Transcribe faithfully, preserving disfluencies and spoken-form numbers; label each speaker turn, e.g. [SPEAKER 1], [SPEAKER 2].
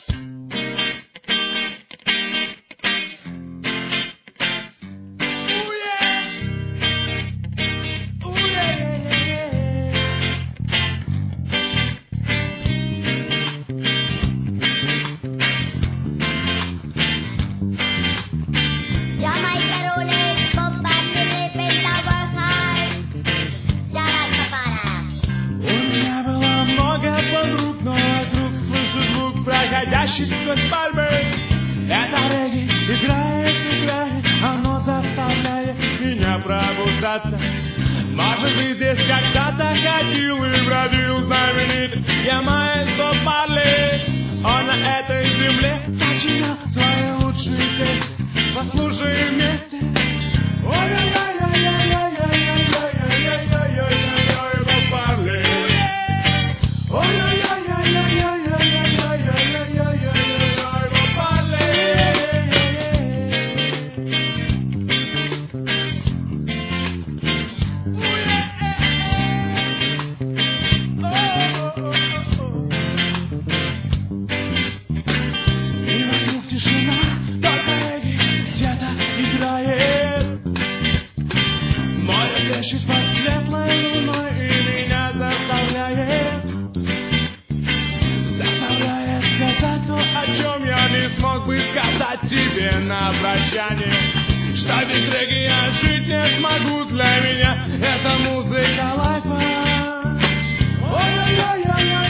[SPEAKER 1] Проходящий сквозь пальмы. Это регги играет, играет, оно заставляет меня пробуждаться. Может быть, здесь когда-то ходил и бродил знаменитый Ямайец Боб Марли. Он на этой земле сочинял свои лучшие песни. Послушаем вместе. Ой-ой-ой-ой-ой-ой-ой-ой-ой-ой-ой-ой, Боб Марли. Плещет под светлой луной и меня заставляет Заставляет сказать то, о чем я не смог бы сказать тебе на прощание. Что без регги я жить не смогу, для меня это музыка лайфа. Ой-ой-ой-ой-ой.